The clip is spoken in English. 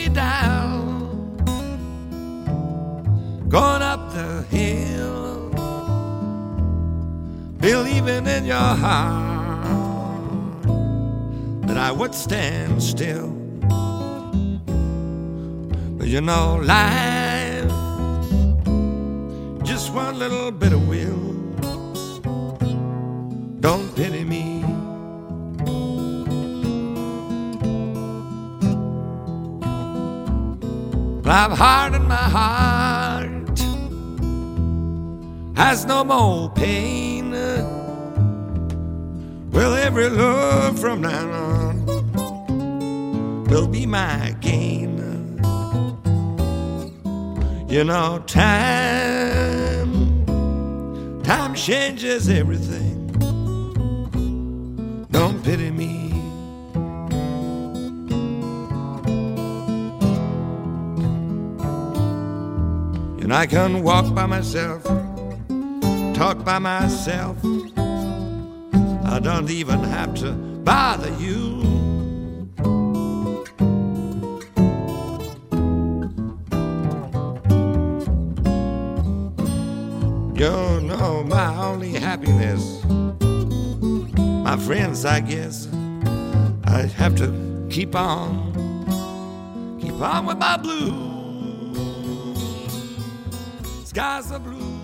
me down, going up the hill, believing in your heart that I would stand still. But you know, life, just one little bit of will. Don't pity me. I've hardened my heart, has no more pain. Well, every love from now on will be my gain. You know, time changes everything. Don't pity me. And I can walk by myself, talk by myself. I don't even have to bother you. You know my only happiness, my friends, I guess. I have to keep on with my blues. Skies are blue.